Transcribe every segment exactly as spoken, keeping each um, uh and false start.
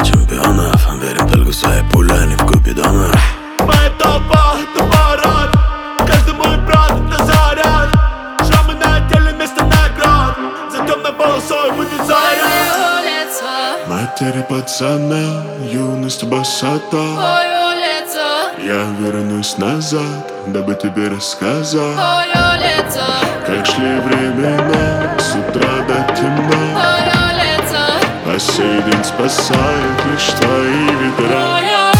чемпионов. Верим только в свои пули, а не в купидонов. Моя толпа — это парад, каждый мой брат — это заряд. Шрамы на теле вместо наград, за темной полосой будет заряд. Матери пацана, юность босота. Я вернусь назад, дабы тебе рассказать, как шли времена с утра до темна. По сей день спасают лишь твои ветра.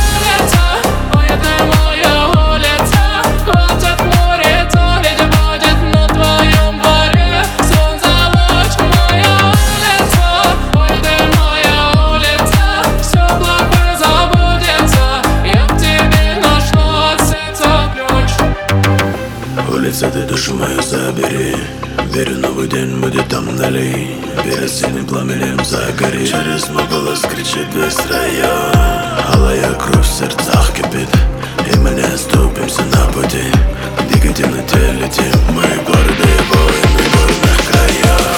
Улица, ты душу мою забери. Верю, новый день будет там вдали. Вера синим пламенем загори. Через мой голос кричит весь район. Алая кровь в сердцах кипит, и мы не оступимся на пути. Двигай в темноте, летим. Мы города и воины горных краев.